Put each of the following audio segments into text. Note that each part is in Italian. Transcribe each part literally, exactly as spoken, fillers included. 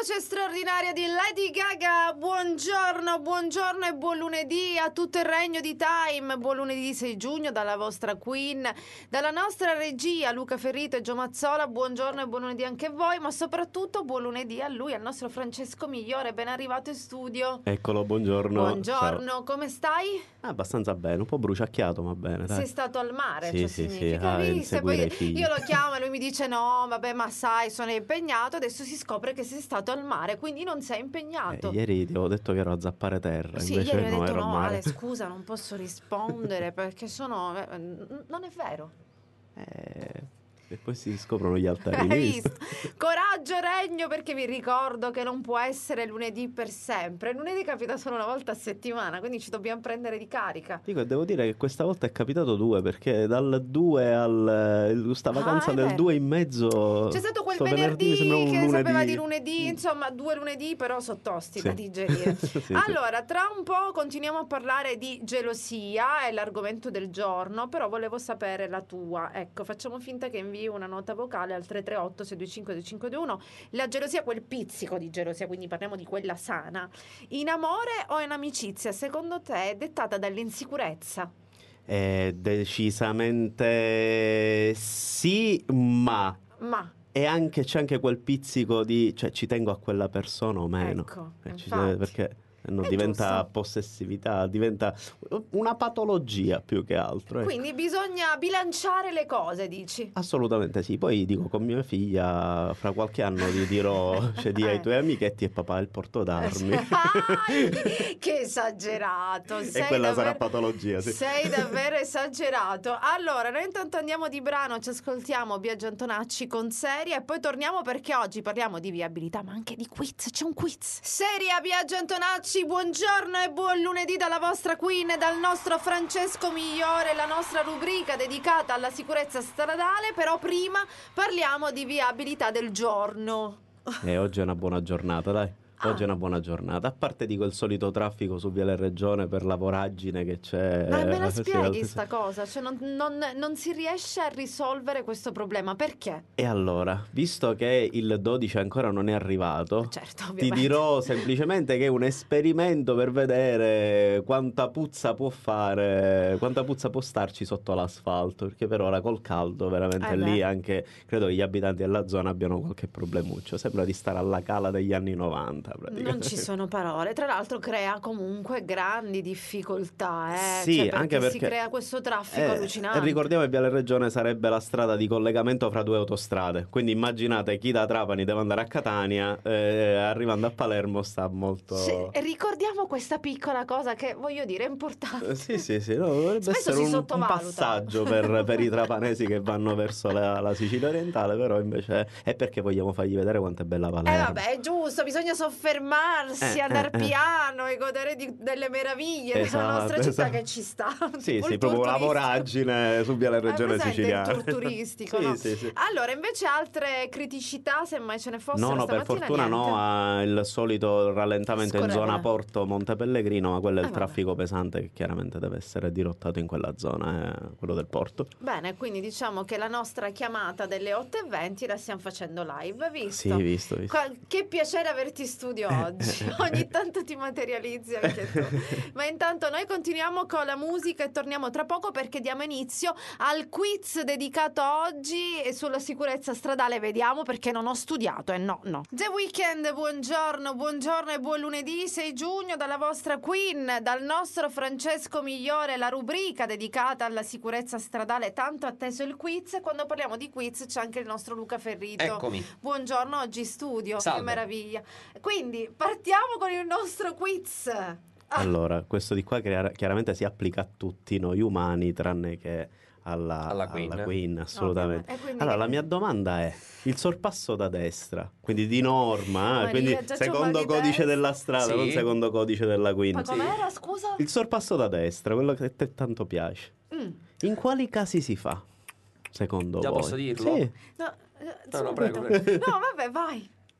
voce straordinaria di Lady Gaga. Buongiorno, buongiorno e buon lunedì a tutto il regno di Time. Buon lunedì sei giugno dalla vostra Queen, dalla nostra regia Luca Ferrito e Gio Mazzola. Buongiorno e buon lunedì anche a voi, ma soprattutto buon lunedì a lui, al nostro Francesco Migliore, ben arrivato in studio. Eccolo, buongiorno. Buongiorno, Ciao. come stai? Ah, abbastanza bene, un po' bruciacchiato, ma bene, dai. Sei stato al mare, sì, cioè sì, significa, sì. Ah, visto? Poi inseguire i figli. io lo chiamo e lui mi dice no, vabbè, ma sai, sono impegnato. Adesso si scopre che sei stato al mare, quindi non sei impegnato. Eh, ieri ti avevo detto che ero a zappare terra, Sì, invece ieri mi no, hai detto ero al no, mare. Ale, scusa, non posso rispondere perché sono... eh, non è vero. Eh, e poi si scoprono gli altarini. Hai visto? visto? Coraggio regno, perché vi ricordo che non può essere lunedì per sempre. Lunedì capita solo una volta a settimana, quindi ci dobbiamo prendere di carica. Dico, devo dire che questa volta è capitato due, perché dal due al... sta vacanza Ah, è del vero. due in mezzo... C'è stato quel sto venerdì, mi sembra un che lunedì. sapeva di lunedì, insomma due lunedì però sono tosti Sì. da digerire. Sì, sì. Allora, tra un po' continuiamo a parlare di gelosia, è l'argomento del giorno, però volevo sapere la tua. Ecco, facciamo finta che invii una nota vocale al tre tre otto sei due cinque due cinque due uno. La gelosia, quel pizzico di gelosia, quindi parliamo di quella sana, in amore o in amicizia, secondo te è dettata dall'insicurezza? Eh, decisamente sì, ma... Ma E anche c'è anche quel pizzico di, cioè, ci tengo a quella persona o meno. ecco, Eh, ci- infatti. perché non È diventa giusto. possessività, diventa una patologia più che altro. ecco. Quindi bisogna bilanciare le cose, dici? Assolutamente sì. Poi dico, con mia figlia, fra qualche anno gli dirò, cioè, di ai Eh. tuoi amichetti e papà il porto d'armi. Ai, che esagerato! E Sei quella davvero, sarà patologia, sì. sei davvero esagerato. Allora, noi intanto andiamo di brano, ci ascoltiamo Biagio Antonacci con Seria e poi torniamo perché oggi parliamo di viabilità, ma anche di quiz. C'è un quiz. Seria, Biagio Antonacci, buongiorno e buon lunedì dalla vostra Queen e dal nostro Francesco Migliore, la nostra rubrica dedicata alla sicurezza stradale. Però prima parliamo di viabilità del giorno. E oggi è una buona giornata, dai. Oggi è una buona giornata. A parte di quel solito traffico su Viale Regione per la voragine che c'è. Ma me la Sì, spieghi sì. sta cosa? Cioè non, non- non si riesce a risolvere questo problema. Perché? E allora, visto che il dodici ancora non è arrivato, Certo, ti ovviamente. dirò semplicemente che è un esperimento per vedere quanta puzza può fare, quanta puzza può starci sotto l'asfalto, perché per ora col caldo veramente Eh lì beh. anche credo che gli abitanti della zona abbiano qualche problemuccio. Sembra di stare alla cala degli anni novanta. Non ci sono parole. Tra l'altro crea comunque grandi difficoltà, eh? Sì, Cioè, perché anche perché si crea questo traffico eh, allucinante. ricordiamo che Viale Regione sarebbe la strada di collegamento fra due autostrade. Quindi immaginate chi da Trapani deve andare a Catania, eh, arrivando a Palermo sta molto. Sì, e ricordiamo questa piccola cosa che voglio dire è importante. Eh, Sì, sì, sì, no, dovrebbe Spesso essere si un, un sottovaluta. passaggio per, per i trapanesi che vanno verso la, la Sicilia orientale, però invece è perché vogliamo fargli vedere quanto è bella Eh Palermo. vabbè, è giusto, bisogna soffermarsi, Eh, andare eh, eh. piano e godere di- delle meraviglie della Esatto, nostra città esatto. che ci sta. Sì, Tipo sì, il proprio tour la turistico. voragine su Viale Regione Hai presente Siciliana. il tour turistico, Sì, no? sì, sì. Allora, invece altre criticità, se mai ce ne fossero No, no, per stamattina, fortuna niente. no, ha il solito rallentamento in Scorrevole. zona Porto Monte Pellegrino, ma quello è il Eh, vabbè. traffico pesante che chiaramente deve essere dirottato in quella zona, eh, quello del porto. Bene, quindi diciamo che la nostra chiamata delle otto e venti la stiamo facendo live, visto? Sì, visto, visto. Qua- che piacere averti in studio oggi. Ogni tanto ti materializzi anche tu. Ma intanto noi continuiamo con la musica e torniamo tra poco perché diamo inizio al quiz dedicato oggi e sulla sicurezza stradale. Vediamo perché non ho studiato, e eh, no, no. The Weeknd, buongiorno, buongiorno e buon lunedì sei giugno dalla vostra Queen, dal nostro Francesco Migliore, la rubrica dedicata alla sicurezza stradale, tanto atteso il quiz. E quando parliamo di quiz c'è anche il nostro Luca Ferrito. Eccomi. Buongiorno, oggi in studio. Salve. Che meraviglia. Quindi partiamo con il nostro quiz. Ah, Allora, questo di qua chiar- chiaramente si applica a tutti noi umani, tranne che alla, Alla Queen. assolutamente. ovviamente. E quindi Allora, che- la mia domanda è: il sorpasso da destra, quindi di norma, eh, Maria, quindi già c'ho un secondo mal di codice testa. della strada, Sì. non secondo codice della Queen. Ma com'era, scusa? Il sorpasso da destra, quello che a te tanto piace, Mm. in quali casi si fa, secondo Già voi? posso dirlo? Sì. No, eh, No, no, subito. prego, prego. No, vabbè, vai.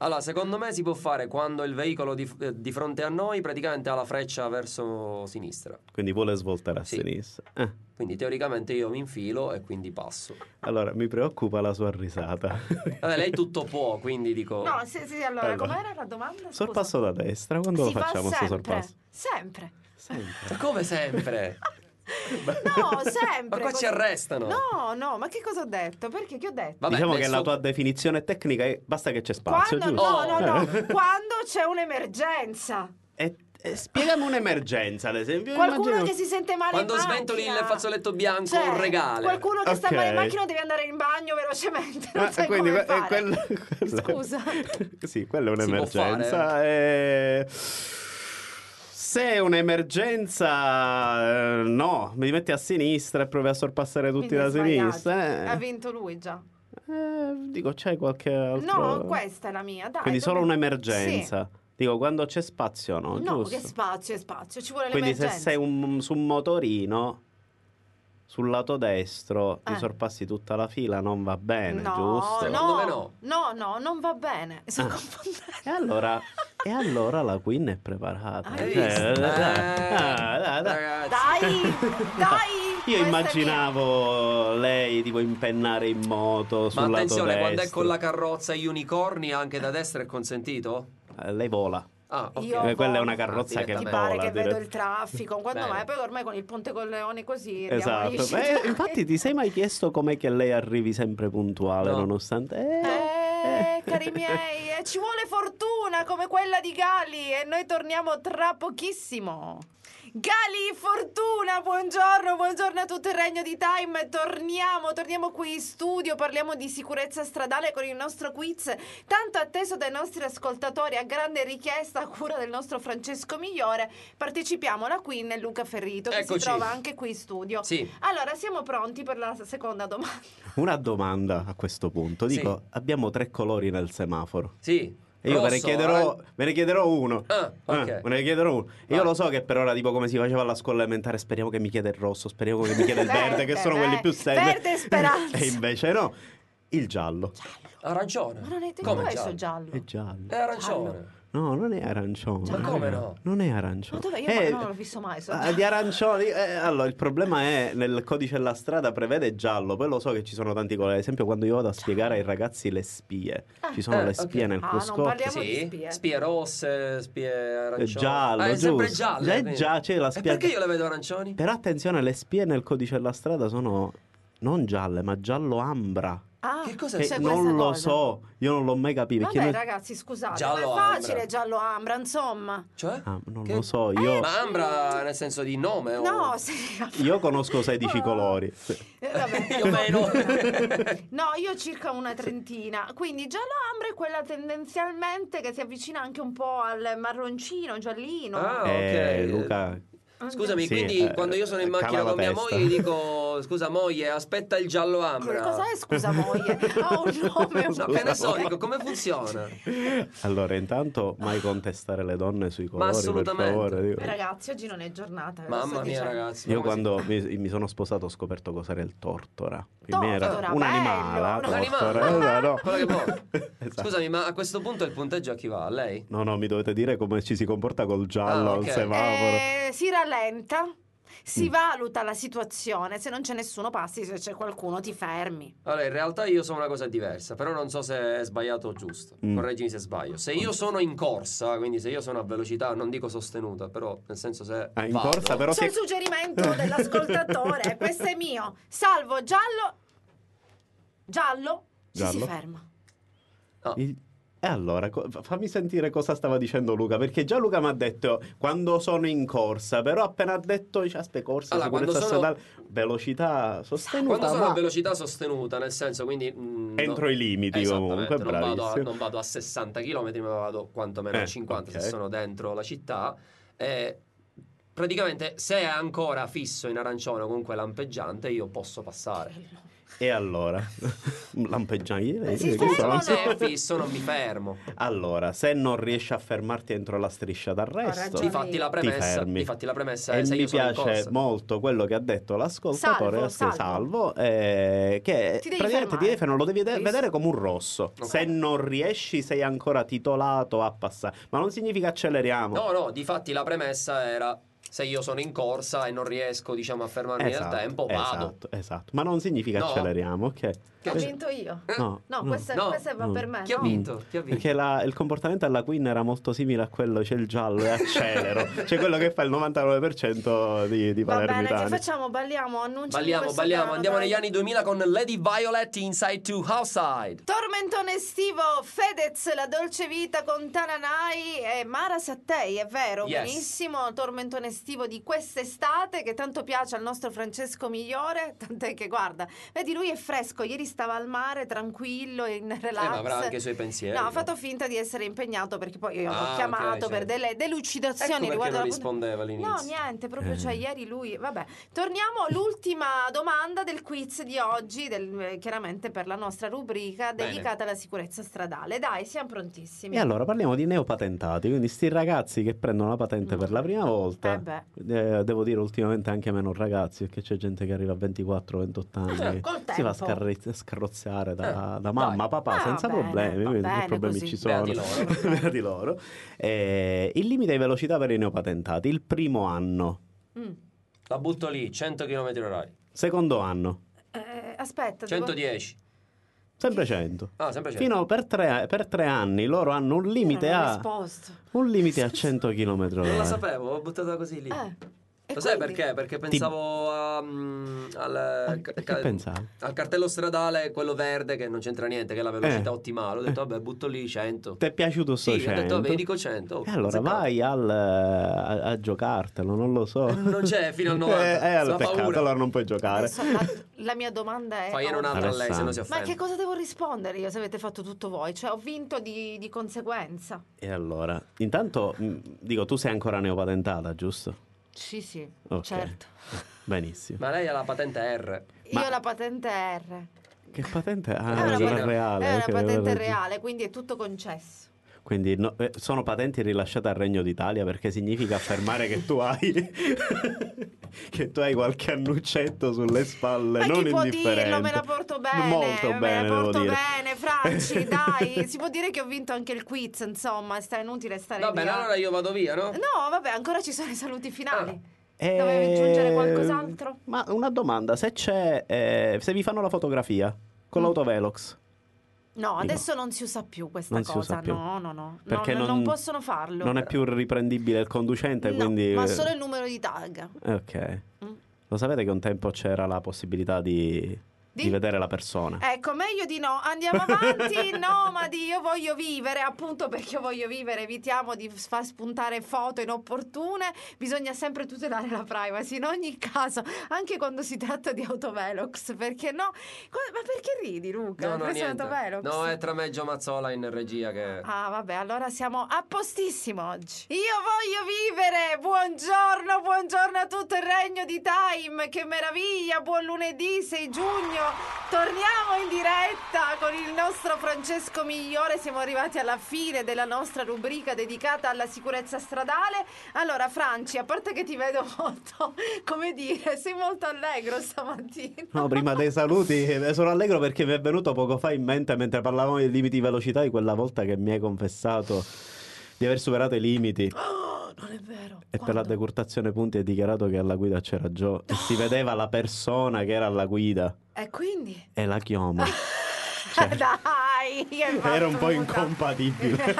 Allora, secondo me si può fare quando il veicolo di, eh, di fronte a noi praticamente ha la freccia verso sinistra. Quindi vuole svoltare a Sì. sinistra. Eh. Quindi teoricamente io mi infilo e quindi passo. Allora, mi preoccupa la sua risata. Vabbè, lei tutto può, quindi dico... No, sì, sì, allora, Allora. com'era la domanda? Scusa. Sorpasso da destra, quando Si lo facciamo fa sto sempre, sorpasso? sempre. Sempre. Come sempre? No, sempre. Ma qua così. ci arrestano. No, no, ma che cosa ho detto? Perché che ho detto? Vabbè, Diciamo che adesso- la tua definizione tecnica è basta che c'è spazio, Quando, giusto? no, no, no, Eh. quando c'è un'emergenza. E, e spiegami un'emergenza, ad esempio. Qualcuno Immagino- che si sente male Quando in macchina. sventoli il fazzoletto bianco, Cioè, un regale. Qualcuno che sta Ok. male in macchina deve andare in bagno velocemente. Non Ah, sai quindi come que- eh, fare. quello- quello- Scusa. Sì, quella è Si può un'emergenza. eh. Se è un'emergenza, eh, no, mi metti a sinistra e provi a sorpassare tutti Quindi è da sbagliato. sinistra. Ha eh. vinto lui già. Eh, dico, c'è qualche altro... No, questa è la mia. Dai, Quindi solo dove- un'emergenza. Dico, quando c'è spazio, no? Sì. No, Giusto? che spazio, è spazio. Ci vuole Quindi se l'emergenza. sei un- su un motorino, sul lato destro, Eh. ti sorpassi tutta la fila, non va bene, No, giusto? Secondo no, me no. no, no, non va bene. Sto Ah. confondendo. E allora, e allora la Queen è preparata. Hai Cioè, visto? eh, dai, Eh, ah, dai, dai. ragazzi. Dai, dai. Io questa è immaginavo lei tipo impennare in moto sul Ma lato attenzione, destro. quando è con la carrozza e gli unicorni anche da destra è consentito? Eh, lei vola. Ah, ok. Io Eh, quella è volo. una carrozza Ah, che Ti direttamente. pare vola. che vedo dirett- il traffico? Quando Bene. mai? Poi ormai con il Ponte Colleone così andiamo Esatto. lisci. Beh, infatti ti sei mai chiesto com'è che lei arrivi sempre puntuale No. nonostante... Eh, Eh, cari miei, eh, ci vuole fortuna come quella di Gali e noi torniamo tra pochissimo. Gali Fortuna, buongiorno, buongiorno a tutto il regno di Time. Torniamo, torniamo qui in studio, parliamo di sicurezza stradale con il nostro quiz tanto atteso dai nostri ascoltatori a grande richiesta a cura del nostro Francesco Migliore. Partecipiamo la Queen e Luca Ferrito che Eccoci. si trova anche qui in studio. Sì. Allora, siamo pronti per la seconda domanda? Una domanda a questo punto. Dico, Sì. abbiamo tre colori nel semaforo. Sì. E io ve ne Rosso, chiederò, aran- ve ne chiederò uno. Ah, ok. Eh, ve ne chiederò uno. E io Vai. lo so che per ora, tipo come si faceva alla scuola elementare, speriamo che mi chieda il rosso, speriamo che mi chieda il verde, che sono Verde, quelli più semplici. verde e speranza. E invece no, il giallo. Arancione. Ma non è Come dov'è giallo? sto giallo? È giallo. È arancione. No, non è arancione. Ma come no? Non è arancione. Ma dov'è? Io Eh, non l'ho visto mai. so- ah, di arancioni, eh, allora il problema è nel codice della strada prevede giallo, poi lo so che ci sono tanti colori. Ad esempio, quando io vado a spiegare ai ragazzi le spie, ci sono eh, le spie ok. nel Ah, non cruscotto. parliamo- di Sì, spie. spie rosse, spie È arancioni. giallo, Ah, è sempre giusto. giallo. Già- quindi. già c'è la E spia- perché io le vedo arancioni? Però attenzione, le spie nel codice della strada sono non gialle, ma giallo ambra. Ah, Che cos'è? Che c'è questa non lo cosa. so, io non l'ho mai capito. Vabbè, perché non- ragazzi, scusate, Giallo ma è facile ambra. giallo ambra, insomma. Cioè? Ah, non Che- lo so, io, Ma Ambra nel senso di nome? o- No, sì. io conosco sedici Ah. colori. Eh, vabbè. Più o meno. No, io circa una trentina. Quindi giallo ambra è quella tendenzialmente che si avvicina anche un po' al marroncino, giallino. Ah, Eh, ok. Luca, Scusami, Sì, quindi eh, quando io sono in cava macchina la con mia testa. moglie gli dico scusa moglie, aspetta il giallo ambra. Cosa è, scusa moglie? Ha un nome un No, po'. che ne so, dico come funziona? allora intanto mai contestare le donne sui colori, per assolutamente. favore. dico. Ragazzi, oggi non è giornata. ve lo Mamma sto mia, dicendo. ragazzi. Io ma come quando mi, mi sono sposato ho scoperto cos'era il tortora. Per me era Tortora, un bello, animale. la un tortora, animale. eh, no. si- quello che può. Esatto. Scusami, ma a questo punto il punteggio a chi va? A lei? No, no, mi dovete dire come ci si comporta col giallo Ah, al ok. semaforo. Eh, si rallenta, si Mm. valuta la situazione. Se non c'è nessuno passi, se c'è qualcuno ti fermi. Allora, in realtà io so una cosa diversa, però non so se è sbagliato o giusto. Mm. Correggimi se sbaglio. Se io sono in corsa, quindi se io sono a velocità, non dico sostenuta, però nel senso se Ah, in vado- corsa però C'è si il suggerimento dell'ascoltatore, questo è mio. Salvo giallo, giallo, ci si Giallo. ferma. No. Il- E allora, co- fammi sentire cosa stava dicendo Luca, perché già Luca mi ha detto quando sono in corsa, però appena ha detto, dice, aspetta, corsa, Allora, sicurezza quando sono- stradale, velocità sostenuta, Quando sono ma a velocità sostenuta, nel senso, quindi mm, entro no- i limiti Esattamente, comunque, non vado, a, bravissimo. non vado a sessanta chilometri, ma vado quantomeno Eh, a cinquanta ok. se sono dentro la città. E praticamente, se è ancora fisso in arancione o comunque lampeggiante, io posso passare. E allora, lampeggiare. Si fermano. Se è fisso non mi fermo. Allora, se non riesci a fermarti entro la striscia d'arresto, ragione. Difatti la ti premessa, fermi. difatti la premessa E è se mi io sono in piace corsa. molto quello che ha detto l'ascoltatore, Salvo, salvo, salvo. eh, che Ti devi praticamente fermare. ti devi fermare, lo devi de- Visto? vedere come un rosso. Ok. Se non riesci sei ancora titolato a passare, ma non significa acceleriamo. No, no, difatti la premessa era se io sono in corsa e non riesco, diciamo, a fermarmi Esatto, nel tempo, vado. esatto, esatto. Ma non significa No. acceleriamo, ok? Che Ho c'è? vinto io. No, No, no. questa, No, questa va no. per me. Chi ha no? vinto? Chi ha vinto? Perché la- il comportamento della Queen era molto simile a quello, c'è il giallo e accelero, c'è quello che fa il novantanove per cento di, di Va bene, che palermitani. facciamo? Balliamo, annunciamo Balliamo, questo balliamo, brano, andiamo dai. negli anni duemila con Lady Violet Inside to Outside. Tormentone estivo, Fedez, La dolce vita con Tananai e Mara Sattei, è vero, Yes. benissimo, tormentone estivo di quest'estate che tanto piace al nostro Francesco Migliore, tant'è che guarda, vedi lui è fresco, ieri stava al mare tranquillo in relax. Eh, ma avrà anche i suoi pensieri. No, ha fatto finta di essere impegnato perché poi io Ah, l'ho chiamato ok, per certo. delle delucidazioni Ecco perché riguardo non alla puntata. rispondeva all'inizio. No, niente, proprio Eh. cioè ieri lui, vabbè. Torniamo all'ultima domanda del quiz di oggi, del- eh, chiaramente per la nostra rubrica Bene. dedicata alla sicurezza stradale. Dai, siamo prontissimi. E allora parliamo di neopatentati, quindi sti ragazzi che prendono la patente No. per la prima volta. Eh beh. Eh, devo dire ultimamente anche meno ragazzi, perché c'è gente che arriva a ventiquattro ventotto anni, Col si va a tempo. scarri- scarrozzare da, Eh, da mamma, dai. papà, Ah, senza va bene, problemi, va quindi bene che problemi così. ci sono. Beati loro. Beati loro. Eh, il limite di velocità per i neopatentati, il primo anno, Mm. La butto lì, cento chilometri orari. secondo anno, Eh, aspetta, devo- centodieci. sempre cento. Ah, sempre cento. Fino per tre, per tre anni loro hanno un limite Io non ho a risposto. un limite a cento chilometri Non la orari. sapevo, l'ho buttata così lì. Eh. E Lo sai quindi? perché? Perché pensavo a, mm, al, che- ca- che pensavi? al cartello stradale, quello verde, che non c'entra niente, che è la velocità Eh. ottimale. Ho detto, vabbè, butto lì cento. Ti è piaciuto sto Sì, ho detto, cento? vabbè, dico cento. Oh, E allora azzeccato. vai al, a, a giocartelo, non lo so. Non c'è fino al novanta. Eh, eh, allora, Fa peccato, paura. allora non puoi giocare. Adesso la, la mia domanda è Fagliene oh, un'altra a lei, se no si ma offende. che cosa devo rispondere io se avete fatto tutto voi? Cioè ho vinto di, di conseguenza. E allora, intanto, mh, dico, tu sei ancora neopatentata, giusto? Sì, sì, Ok. certo. Benissimo. Ma lei ha la patente R. Io Ma- ho la patente R. Che patente? È Ah, una, quella patente- reale. è una ok, patente quella- reale, quindi è tutto concesso. Quindi no, eh, sono patenti rilasciate al Regno d'Italia perché significa affermare che tu hai che tu hai qualche annuccetto sulle spalle, Ma non chi può indifferente. dirlo? Me la porto bene. Molto me bene, la devo porto dire. bene, Franci, dai. Si può dire che ho vinto anche il quiz, insomma, sta inutile stare Va lì bene, a- allora io vado via, no? No, vabbè, ancora ci sono i saluti finali. Eh, Dovevi aggiungere qualcos'altro? Ma una domanda, se c'è eh, se vi fanno la fotografia con Mm. l'autovelox, No, adesso non si usa più questa Non si cosa. usa più. No, no, no. Perché No, non, non- possono farlo. non è più riprendibile il conducente, No, quindi ma solo il numero di tag. eh, ok. Mm. Lo sapete che un tempo c'era la possibilità di, Di? di vedere la persona? Ecco, meglio di no. Andiamo avanti. Nomadi, io voglio vivere, appunto perché io voglio vivere. Evitiamo di far spuntare foto inopportune. Bisogna sempre tutelare la privacy in ogni caso, anche quando si tratta di autovelox. Perché no? Qua- Ma perché ridi, Luca? No, no, Questo niente. è un autovelox. No, è tra me e Gio Mazzola in regia che... Ah, vabbè, allora siamo a postissimo oggi. Io voglio vivere! Buongiorno, buongiorno a tutto il regno di Time! Che meraviglia! Buon lunedì sei giugno! Torniamo in diretta con il nostro Francesco Migliore. Siamo arrivati alla fine della nostra rubrica dedicata alla sicurezza stradale. Allora, Franci, a parte che ti vedo molto, come dire, sei molto allegro stamattina. No, prima dei saluti, eh, sono allegro perché mi è venuto poco fa in mente mentre parlavamo dei limiti di velocità di quella volta che mi hai confessato di aver superato i limiti Oh, non è vero. e per la decurtazione punti hai dichiarato che alla guida c'era Gio e si vedeva la persona che era alla guida E quindi? e la chioma. Cioè, Dai, che era un po' battuta. incompatibile.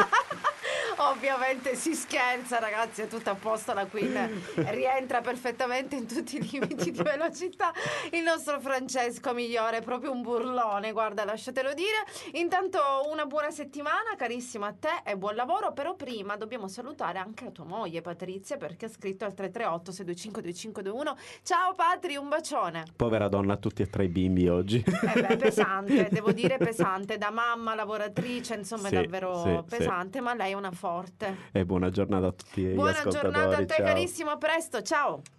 Ovviamente si scherza, ragazzi, è tutto a posto. La Queen rientra perfettamente in tutti i limiti di velocità. Il nostro Francesco Migliore è proprio un burlone, guarda, lasciatelo dire. Intanto una buona settimana, carissimo a te, e buon lavoro. Però prima dobbiamo salutare anche la tua moglie Patrizia, perché ha scritto al tre tre otto sei due cinque due cinque due uno. Ciao Patri, un bacione. Povera donna a tutti e tre i bimbi oggi. Eh beh, pesante, devo dire pesante, da mamma lavoratrice, insomma, Sì, è davvero sì, pesante, ma lei è una forte. E buona giornata a tutti gli Buona ascoltatori. giornata a te, ciao. carissimo, a presto, ciao.